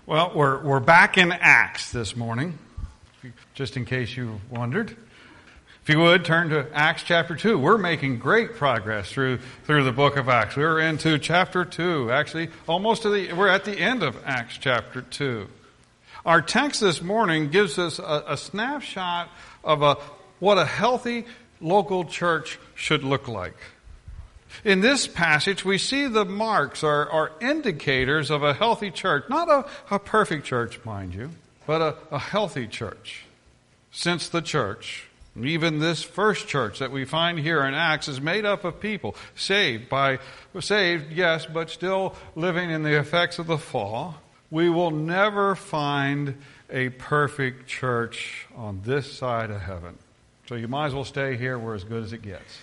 Well, we're back in Acts this morning, just in case you wondered. If you would, turn to Acts chapter 2. We're making great progress through the book of Acts. We're into chapter 2. Actually, we're at the end of Acts chapter 2. Our text this morning gives us a snapshot of what a healthy local church should look like. In this passage, we see the marks or indicators of a healthy church. Not a perfect church, mind you, but a healthy church. Since the church, even this first church that we find here in Acts, is made up of people saved, yes, but still living in the effects of the fall, we will never find a perfect church on this side of heaven. So you might as well stay here. We're as good as it gets.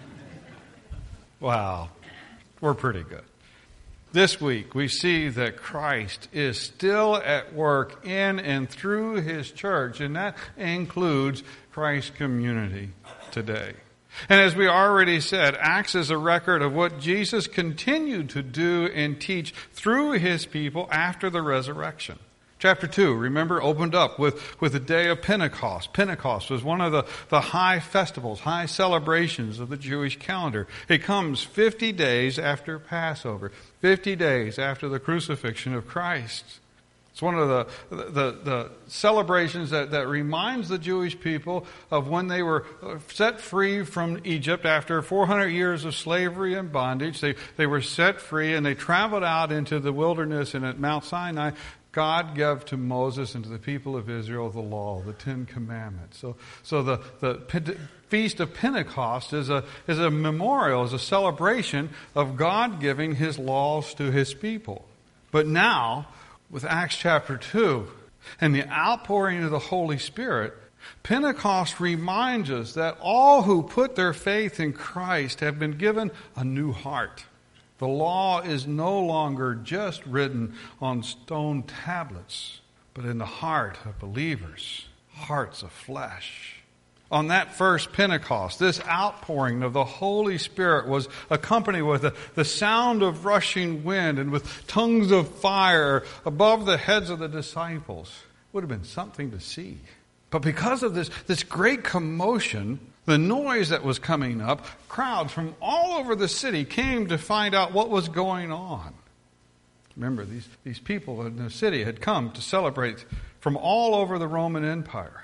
Wow, we're pretty good. This week, we see that Christ is still at work in and through His church, and that includes Christ's community today. And as we already said, Acts is a record of what Jesus continued to do and teach through His people after the resurrection. Chapter 2, remember, opened up with the day of Pentecost. Pentecost was one of the high festivals, high celebrations of the Jewish calendar. It comes 50 days after Passover, 50 days after the crucifixion of Christ. It's one of the celebrations that reminds the Jewish people of when they were set free from Egypt after 400 years of slavery and bondage. They were set free and they traveled out into the wilderness, and at Mount Sinai, God gave to Moses and to the people of Israel the law, the Ten Commandments. So the Feast of Pentecost is a memorial, is a celebration of God giving His laws to His people. But now, with Acts chapter 2 and the outpouring of the Holy Spirit, Pentecost reminds us that all who put their faith in Christ have been given a new heart. The law is no longer just written on stone tablets, but in the heart of believers, hearts of flesh. On that first Pentecost, this outpouring of the Holy Spirit was accompanied with the sound of rushing wind and with tongues of fire above the heads of the disciples. It would have been something to see. But because of this great commotion, the noise that was coming up, crowds from all over the city came to find out what was going on. Remember, these people in the city had come to celebrate from all over the Roman Empire.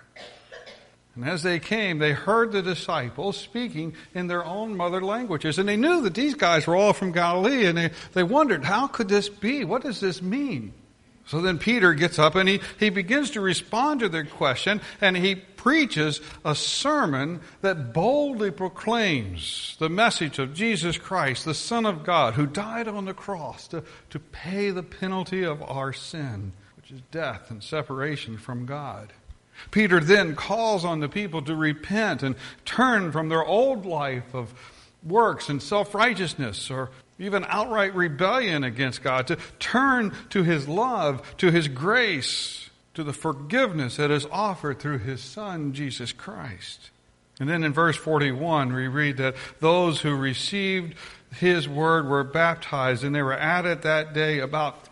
And as they came, they heard the disciples speaking in their own mother languages. And they knew that these guys were all from Galilee, and they wondered, how could this be? What does this mean? So then Peter gets up and he begins to respond to their question, and he preaches a sermon that boldly proclaims the message of Jesus Christ, the Son of God, who died on the cross to pay the penalty of our sin, which is death and separation from God. Peter then calls on the people to repent and turn from their old life of works and self-righteousness or even outright rebellion against God, to turn to His love, to His grace, to the forgiveness that is offered through His Son, Jesus Christ. And then in verse 41, we read that those who received His word were baptized, and they were added that day about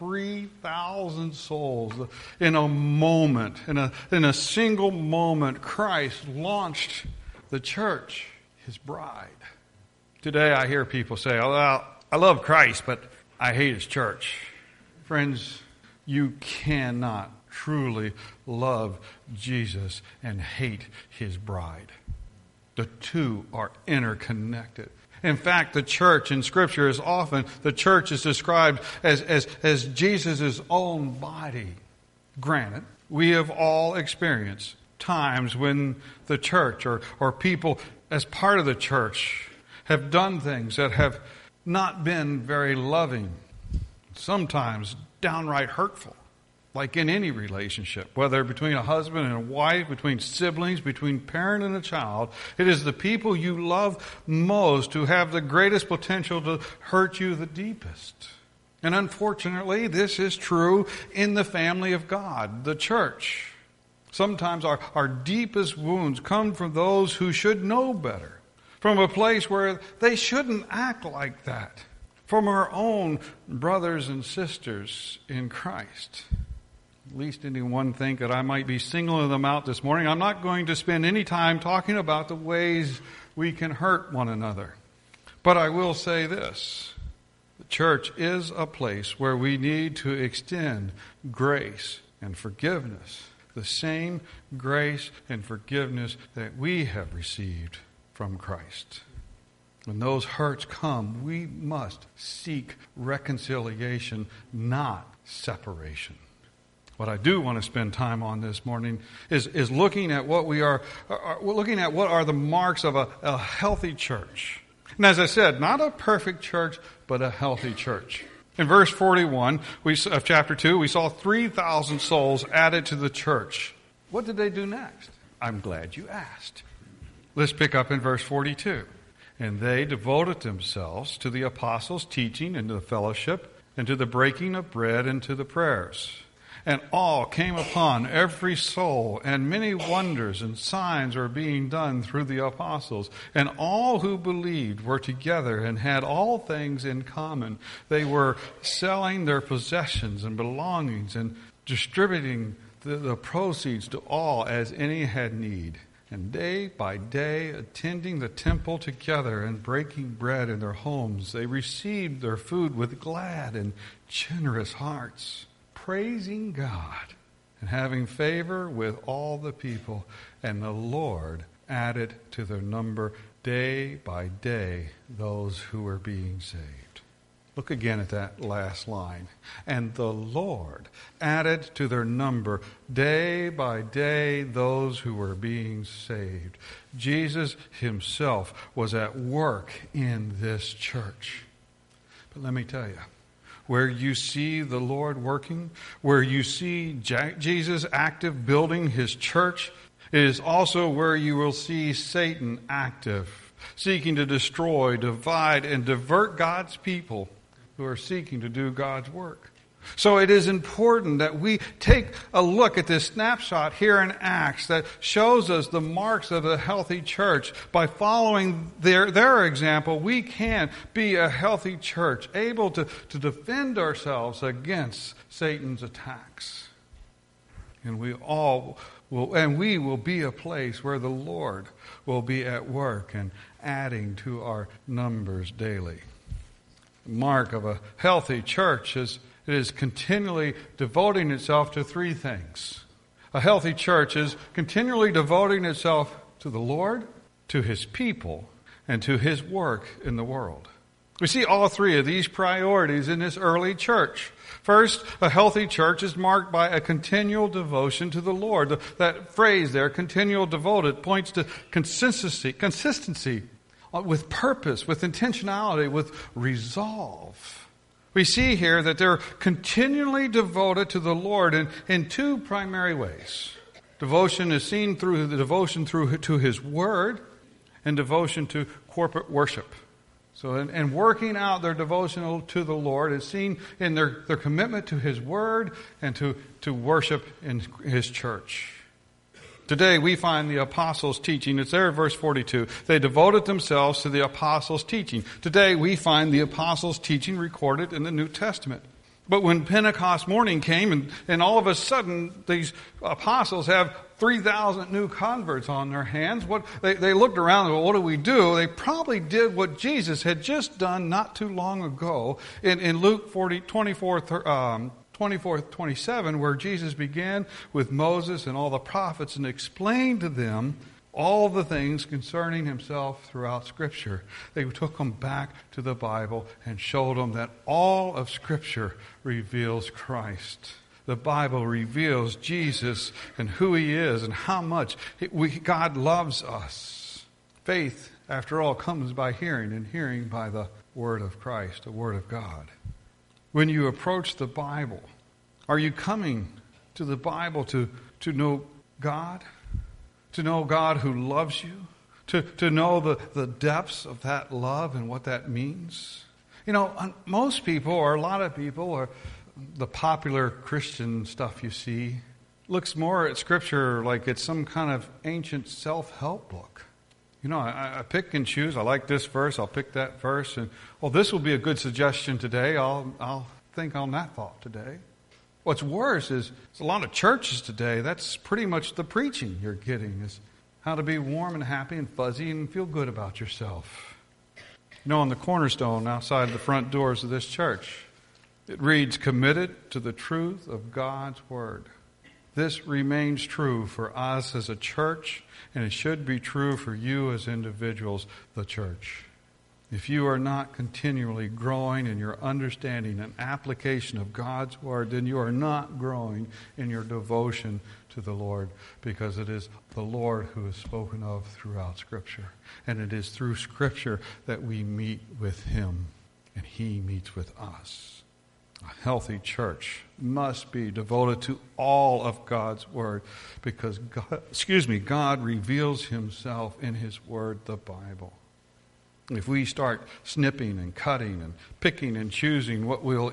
3,000 souls. In a moment, in a single moment, Christ launched the church, His bride. Today I hear people say, oh, well, I love Christ, but I hate His church. Friends, you cannot truly love Jesus and hate His bride. The two are interconnected. In fact, the church in Scripture is often, the church is described as Jesus' own body. Granted, we have all experienced times when the church or people as part of the church have done things that have not been very loving, sometimes downright hurtful, like in any relationship, whether between a husband and a wife, between siblings, between parent and a child. It is the people you love most who have the greatest potential to hurt you the deepest. And unfortunately, this is true in the family of God, the church. Sometimes our deepest wounds come from those who should know better, from a place where they shouldn't act like that, from our own brothers and sisters in Christ. At least anyone think that I might be singling them out this morning. I'm not going to spend any time talking about the ways we can hurt one another. But I will say this. The church is a place where we need to extend grace and forgiveness. The same grace and forgiveness that we have received from Christ. When those hurts come, we must seek reconciliation, not separation. What I do want to spend time on this morning is looking at what what are the marks of a healthy church. And as I said, not a perfect church, but a healthy church. In verse 41 of chapter 2, we saw 3,000 souls added to the church. What did they do next? I'm glad you asked. Let's pick up in verse 42. And they devoted themselves to the apostles' teaching and to the fellowship and to the breaking of bread and to the prayers. And all came upon every soul, and many wonders and signs were being done through the apostles. And all who believed were together and had all things in common. They were selling their possessions and belongings and distributing the proceeds to all as any had need. And day by day, attending the temple together and breaking bread in their homes, they received their food with glad and generous hearts, praising God and having favor with all the people. And the Lord added to their number day by day those who were being saved. Look again at that last line. And the Lord added to their number day by day those who were being saved. Jesus himself was at work in this church. But let me tell you, where you see the Lord working, where you see Jesus active building his church, it is also where you will see Satan active, seeking to destroy, divide, and divert God's people who are seeking to do God's work. So it is important that we take a look at this snapshot here in Acts that shows us the marks of a healthy church. By following their example, we can be a healthy church, able to defend ourselves against Satan's attacks. And we will be a place where the Lord will be at work and adding to our numbers daily. The mark of a healthy church is it is continually devoting itself to three things. A healthy church is continually devoting itself to the Lord, to his people, and to his work in the world. We see all three of these priorities in this early church. First, a healthy church is marked by a continual devotion to the Lord. That phrase there, continual devoted, points to consistency, with purpose, with intentionality, with resolve. We see here that they're continually devoted to the Lord in two primary ways. Devotion is seen through the devotion to his word and devotion to corporate worship. So in working out their devotion to the Lord is seen in their commitment to his word and to worship in his church. Today we find the apostles' teaching. It's there in verse 42. They devoted themselves to the apostles' teaching. Today we find the apostles' teaching recorded in the New Testament. But when Pentecost morning came and all of a sudden these apostles have 3,000 new converts on their hands, they looked around and, well, what do we do? They probably did what Jesus had just done not too long ago in Luke 24:27, where Jesus began with Moses and all the prophets and explained to them all the things concerning himself throughout Scripture. They took them back to the Bible and showed them that all of Scripture reveals Christ. The Bible reveals Jesus and who he is and how much God loves us. Faith, after all, comes by hearing, and hearing by the Word of Christ, the Word of God. When you approach the Bible, are you coming to the Bible to know God? To know God who loves you? To know the depths of that love and what that means? You know, most people, or a lot of people, or the popular Christian stuff you see, looks more at Scripture like it's some kind of ancient self-help book. You know, I pick and choose. I like this verse. I'll pick that verse. And, well, this will be a good suggestion today. I'll think on that thought today. What's worse is a lot of churches today, that's pretty much the preaching you're getting, is how to be warm and happy and fuzzy and feel good about yourself. You know, on the cornerstone outside the front doors of this church, it reads, "Committed to the truth of God's Word." This remains true for us as a church, and it should be true for you as individuals, the church. If you are not continually growing in your understanding and application of God's Word, then you are not growing in your devotion to the Lord, because it is the Lord who is spoken of throughout Scripture. And it is through Scripture that we meet with Him, and He meets with us. A healthy church must be devoted to all of God's Word, because God reveals Himself in His Word, the Bible. If we start snipping and cutting and picking and choosing what we'll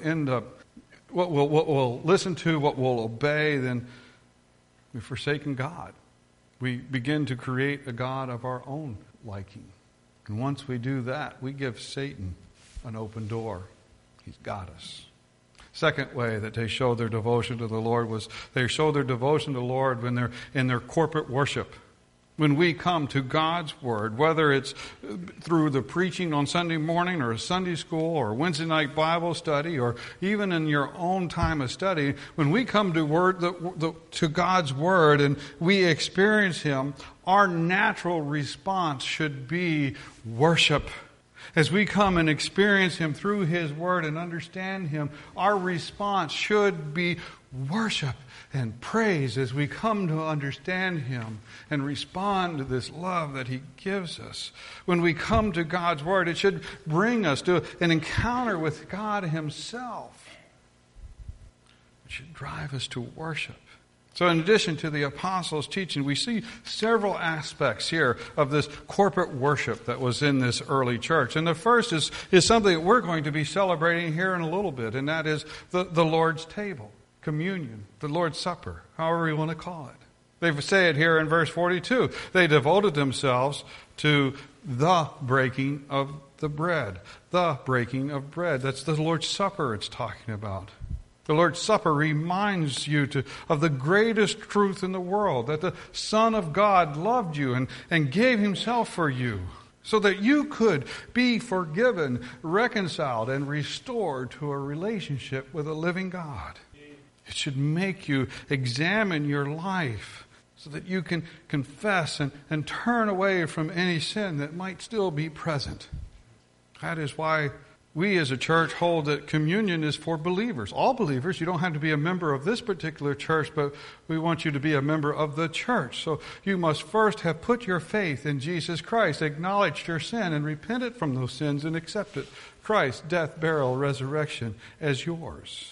listen to, what we'll obey, then we've forsaken God. We begin to create a God of our own liking. And once we do that, we give Satan an open door. He's got us. Second way that they showed their devotion to the Lord was they showed their devotion to the Lord when they're in their corporate worship. When we come to God's Word, whether it's through the preaching on Sunday morning or a Sunday school or Wednesday night Bible study or even in your own time of study, when we come to God's Word and we experience Him, our natural response should be worship. As we come and experience Him through His Word and understand Him, our response should be worship and praise as we come to understand Him and respond to this love that He gives us. When we come to God's Word, it should bring us to an encounter with God Himself. It should drive us to worship. So in addition to the apostles' teaching, we see several aspects here of this corporate worship that was in this early church. And the first is something that we're going to be celebrating here in a little bit, and that is the Lord's table, communion, the Lord's Supper, however you want to call it. They say it here in verse 42. They devoted themselves to the breaking of the bread. The breaking of bread. That's the Lord's Supper it's talking about. The Lord's Supper reminds you of the greatest truth in the world, that the Son of God loved you and gave Himself for you so that you could be forgiven, reconciled, and restored to a relationship with a living God. It should make you examine your life so that you can confess and turn away from any sin that might still be present. That is why we as a church hold that communion is for believers. All believers. You don't have to be a member of this particular church, but we want you to be a member of the church. So you must first have put your faith in Jesus Christ, acknowledged your sin, and repented from those sins and accepted Christ's death, burial, resurrection as yours.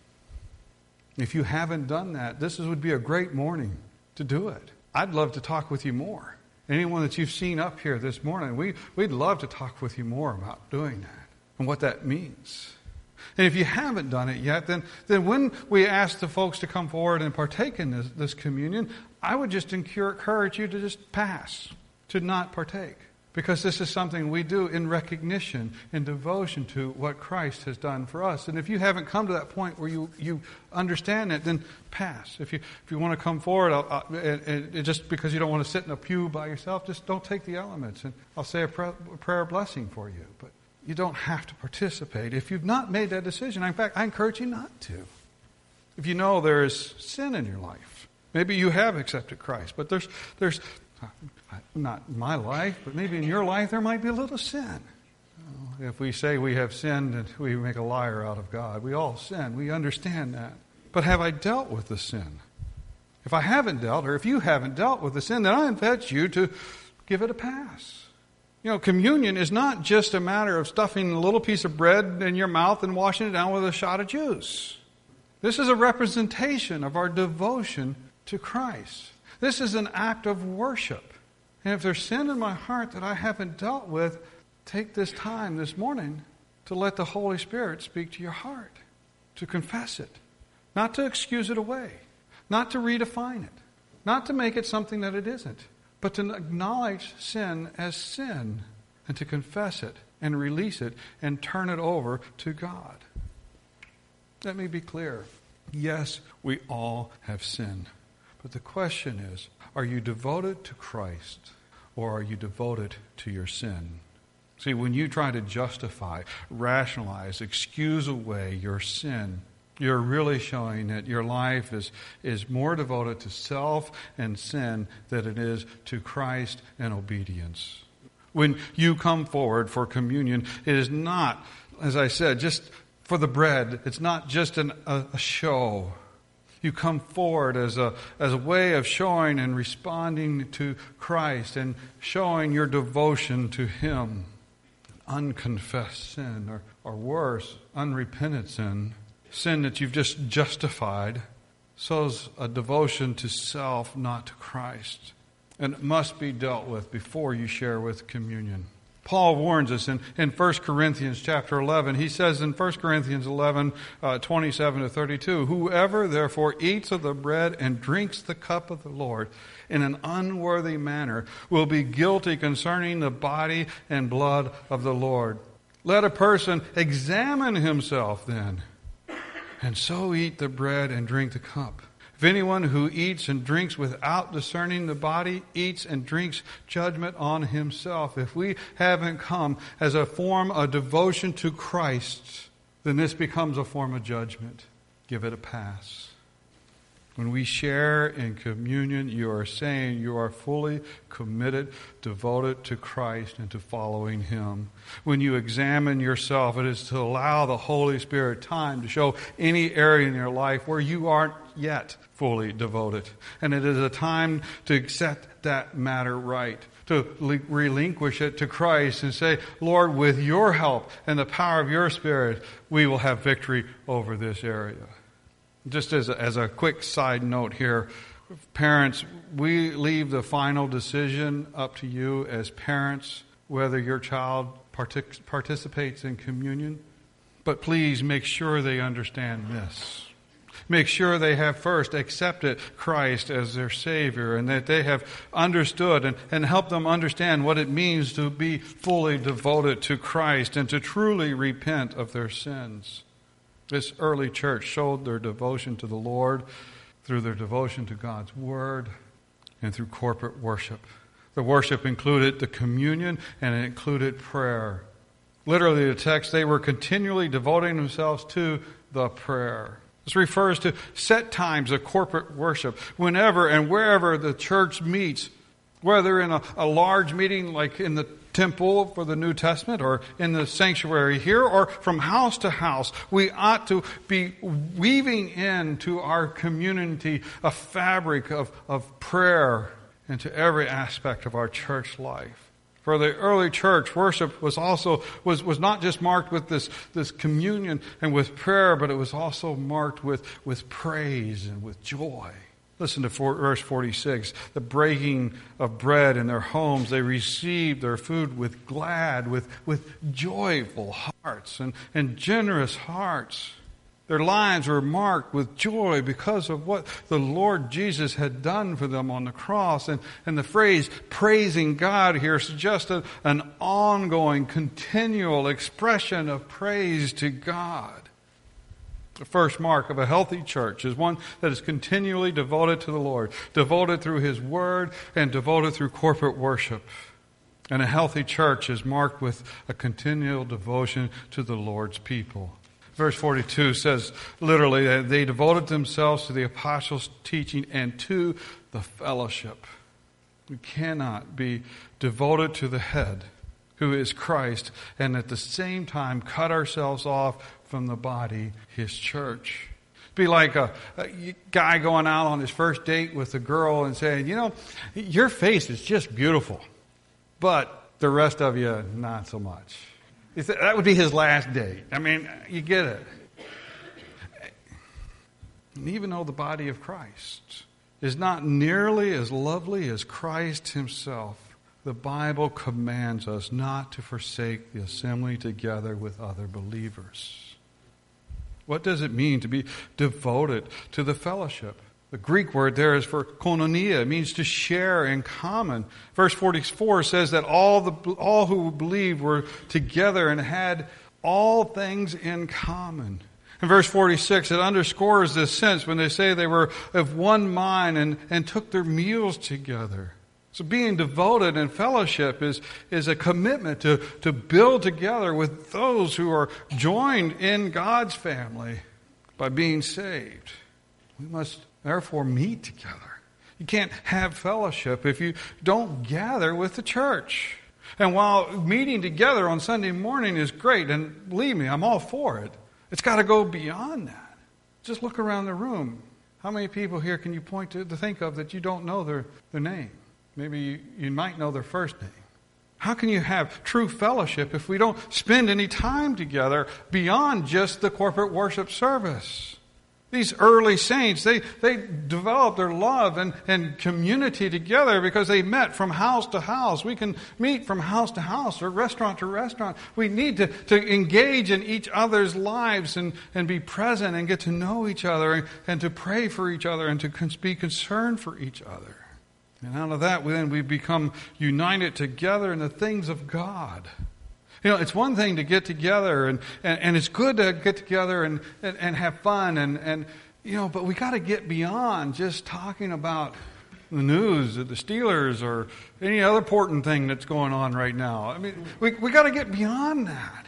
If you haven't done that, this would be a great morning to do it. I'd love to talk with you more. Anyone that you've seen up here this morning, we'd love to talk with you more about doing that and what that means. And if you haven't done it yet, then when we ask the folks to come forward and partake in this communion, I would just encourage you to just pass, to not partake. Because this is something we do in recognition, in devotion to what Christ has done for us. And if you haven't come to that point where you understand it, then pass. If you want to come forward, and just because you don't want to sit in a pew by yourself, just don't take the elements. And I'll say a prayer blessing for you. But you don't have to participate if you've not made that decision. In fact, I encourage you not to. If you know there is sin in your life, maybe you have accepted Christ, but there's not in my life, but maybe in your life there might be a little sin. If we say we have sinned, and we make a liar out of God. We all sin. We understand that. But have I dealt with the sin? If I haven't dealt, or if you haven't dealt with the sin, then I invite you to give it a pass. You know, communion is not just a matter of stuffing a little piece of bread in your mouth and washing it down with a shot of juice. This is a representation of our devotion to Christ. This is an act of worship. And if there's sin in my heart that I haven't dealt with, take this time this morning to let the Holy Spirit speak to your heart, to confess it, not to excuse it away, not to redefine it, not to make it something that it isn't, but to acknowledge sin as sin and to confess it and release it and turn it over to God. Let me be clear. Yes, we all have sinned. But the question is, are you devoted to Christ or are you devoted to your sin? See, when you try to justify, rationalize, excuse away your sin, you're really showing that your life is more devoted to self and sin than it is to Christ and obedience. When you come forward for communion, it is not, as I said, just for the bread. It's not just a show. You come forward as a way of showing and responding to Christ and showing your devotion to Him. Unconfessed sin, or worse, unrepentant sin that you've just justified, shows a devotion to self, not to Christ. And it must be dealt with before you share with communion. Paul warns us in 1 Corinthians chapter 11. He says in 1 Corinthians 11, 27 to 32, "Whoever therefore eats of the bread and drinks the cup of the Lord in an unworthy manner will be guilty concerning the body and blood of the Lord. Let a person examine himself then, and so eat the bread and drink the cup. If anyone who eats and drinks without discerning the body eats and drinks judgment on himself." If we haven't come as a form of devotion to Christ, then this becomes a form of judgment. Give it a pass. When we share in communion, you are saying you are fully committed, devoted to Christ and to following Him. When you examine yourself, it is to allow the Holy Spirit time to show any area in your life where you aren't yet fully devoted. And it is a time to set that matter right, to relinquish it to Christ and say, "Lord, with your help and the power of your Spirit, we will have victory over this area." Just as a quick side note here, parents, we leave the final decision up to you as parents, whether your child participates in communion. But please make sure they understand this. Make sure they have first accepted Christ as their Savior and that they have understood and help them understand what it means to be fully devoted to Christ and to truly repent of their sins. This early church showed their devotion to the Lord through their devotion to God's Word and through corporate worship. The worship included the communion and it included prayer. Literally, the text, they were continually devoting themselves to the prayer. This refers to set times of corporate worship whenever and wherever the church meets, whether in a large meeting like in the temple for the New Testament or in the sanctuary here or from house to house. We ought to be weaving into our community a fabric of prayer into every aspect of our church life. For the early church, worship was not just marked with this communion and with prayer, but it was also marked with praise and with joy. Listen to verse 46. The breaking of bread in their homes, they received their food with joyful hearts and generous hearts. Their lives were marked with joy because of what the Lord Jesus had done for them on the cross. And the phrase praising God here suggested an ongoing, continual expression of praise to God. The first mark of a healthy church is one that is continually devoted to the Lord, devoted through His Word and devoted through corporate worship. And a healthy church is marked with a continual devotion to the Lord's people. Verse 42 says literally that they devoted themselves to the apostles' teaching and to the fellowship. We cannot be devoted to the head, who is Christ, and at the same time cut ourselves off from the body, His church. Be like a guy going out on his first date with a girl and saying, your face is just beautiful, but the rest of you, not so much. That would be his last date. I mean, you get it. And even though the body of Christ is not nearly as lovely as Christ Himself, the Bible commands us not to forsake the assembly together with other believers. What does it mean to be devoted to the fellowship? The Greek word there is for koinonia. It means to share in common. Verse 44 says that all who believed were together and had all things in common. In verse 46, it underscores this sense when they say they were of one mind and took their meals together. So being devoted in fellowship is a commitment to build together with those who are joined in God's family by being saved. We must therefore meet together. You can't have fellowship if you don't gather with the church. And while meeting together on Sunday morning is great, and believe me, I'm all for it, it's got to go beyond that. Just look around the room. How many people here can you point to think of that you don't know their name? Maybe you might know their first name. How can you have true fellowship if we don't spend any time together beyond just the corporate worship service? These early saints, they developed their love and community together because they met from house to house. We can meet from house to house or restaurant to restaurant. We need to engage in each other's lives and be present and get to know each other and to pray for each other and to be concerned for each other. And out of that, we become united together in the things of God. You know, it's one thing to get together, and it's good to get together and have fun, and but we got to get beyond just talking about the news or the Steelers or any other important thing that's going on right now. I mean, we got to get beyond that.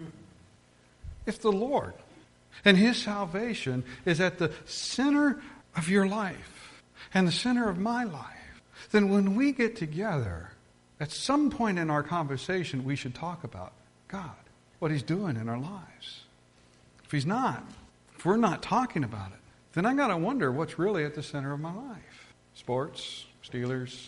If the Lord and His salvation is at the center of your life and the center of my life, then when we get together, at some point in our conversation, we should talk about God, what He's doing in our lives. If He's not, if we're not talking about it, then I got to wonder what's really at the center of my life. Sports, Steelers.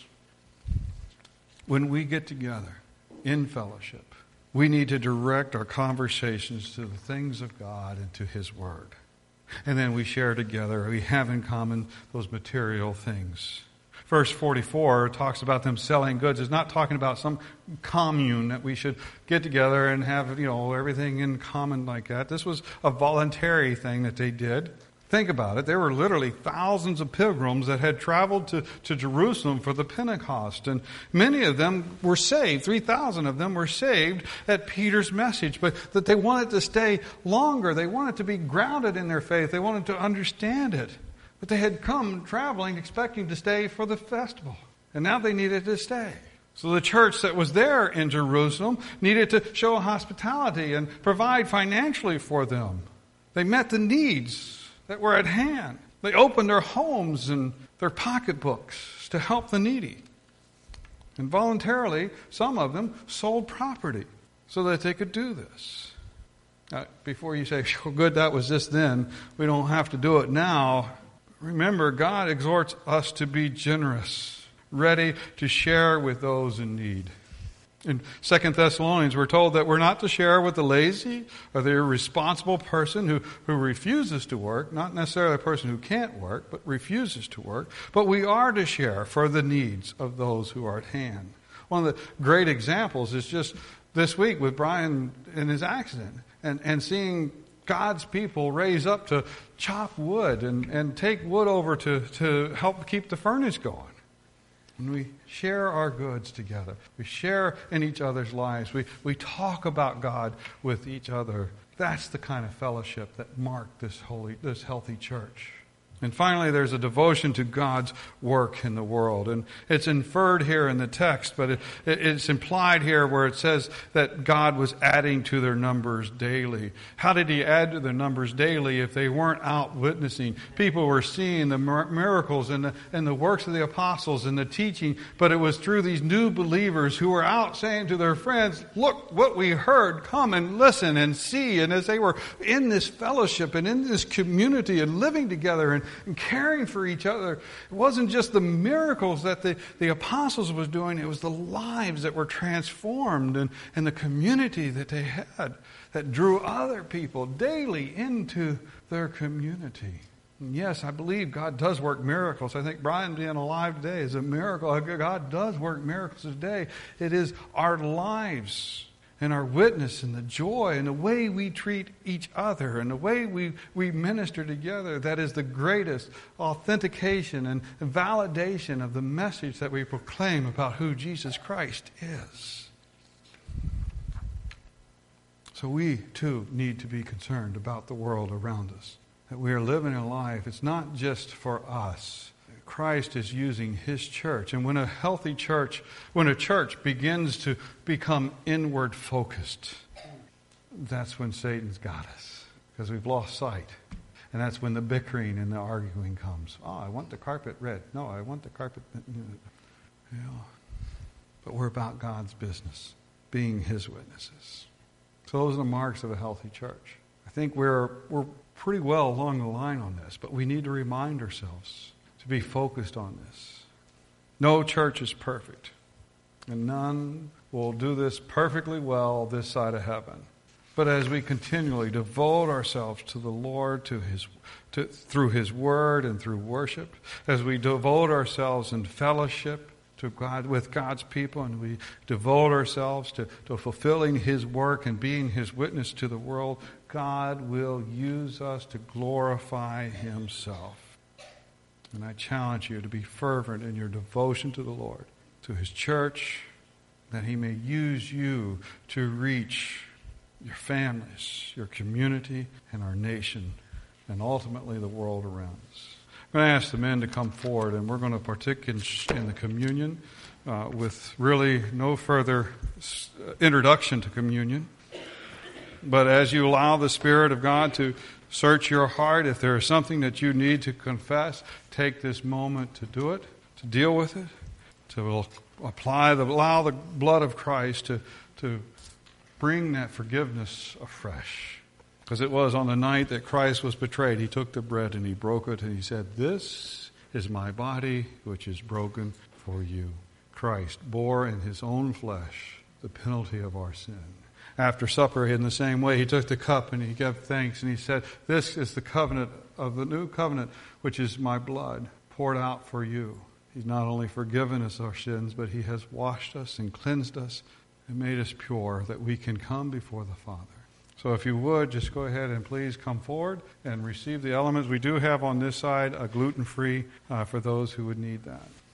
When we get together in fellowship, we need to direct our conversations to the things of God and to His Word. And then we share together, we have in common those material things. Verse 44 talks about them selling goods. It's not talking about some commune that we should get together and have, everything in common like that. This was a voluntary thing that they did. Think about it. There were literally thousands of pilgrims that had traveled to Jerusalem for the Pentecost. And many of them were saved. 3,000 of them were saved at Peter's message. But that they wanted to stay longer. They wanted to be grounded in their faith. They wanted to understand it. But they had come traveling expecting to stay for the festival. And now they needed to stay. So the church that was there in Jerusalem needed to show hospitality and provide financially for them. They met the needs that were at hand. They opened their homes and their pocketbooks to help the needy. And voluntarily, some of them sold property so that they could do this. Before you say, oh, good, that was just then. We don't have to do it now. Remember, God exhorts us to be generous, ready to share with those in need. In 2 Thessalonians, we're told that we're not to share with the lazy or the irresponsible person who refuses to work, not necessarily a person who can't work, but refuses to work, but we are to share for the needs of those who are at hand. One of the great examples is just this week with Brian and his accident and seeing God's people raise up to chop wood and take wood over to help keep the furnace going. And we share our goods together. We share in each other's lives. We talk about God with each other. That's the kind of fellowship that marked this healthy church. And finally, there's a devotion to God's work in the world. And it's inferred here in the text, but it's implied here where it says that God was adding to their numbers daily. How did He add to their numbers daily if they weren't out witnessing? People were seeing the miracles and the works of the apostles and the teaching, but it was through these new believers who were out saying to their friends, look what we heard, come and listen and see. And as they were in this fellowship and in this community and living together and caring for each other. It wasn't just the miracles that the apostles was doing, it was the lives that were transformed and the community that they had that drew other people daily into their community. And yes, I believe God does work miracles. I think Brian being alive today is a miracle. God does work miracles today. It is our lives and our witness and the joy and the way we treat each other and the way we minister together that is the greatest authentication and validation of the message that we proclaim about who Jesus Christ is. So we, too, need to be concerned about the world around us. That we are living a life, it's not just for us. Christ is using His church. And when a healthy church, when a church begins to become inward focused, that's when Satan's got us. Because we've lost sight. And that's when the bickering and the arguing comes. Oh, I want the carpet red. No, I want the carpet. You know. But we're about God's business, being His witnesses. So those are the marks of a healthy church. I think we're pretty well along the line on this, but we need to remind ourselves to be focused on this. No church is perfect, and none will do this perfectly well this side of heaven. But as we continually devote ourselves to the Lord, through His Word and through worship, as we devote ourselves in fellowship to God, with God's people, and we devote ourselves to fulfilling His work and being His witness to the world, God will use us to glorify Himself. And I challenge you to be fervent in your devotion to the Lord, to His church, that He may use you to reach your families, your community, and our nation, and ultimately the world around us. I'm going to ask the men to come forward, and we're going to partake in the communion with really no further introduction to communion. But as you allow the Spirit of God to search your heart, if there is something that you need to confess, take this moment to do it, to deal with it, to allow the blood of Christ to bring that forgiveness afresh. Because it was on the night that Christ was betrayed, He took the bread and He broke it and He said, "This is my body which is broken for you." Christ bore in His own flesh the penalty of our sin. After supper, in the same way, He took the cup and He gave thanks and He said, "This is the covenant of the new covenant, which is my blood poured out for you." He's not only forgiven us our sins, but He has washed us and cleansed us and made us pure, that we can come before the Father. So if you would, just go ahead and please come forward and receive the elements. We do have on this side a gluten-free for those who would need that.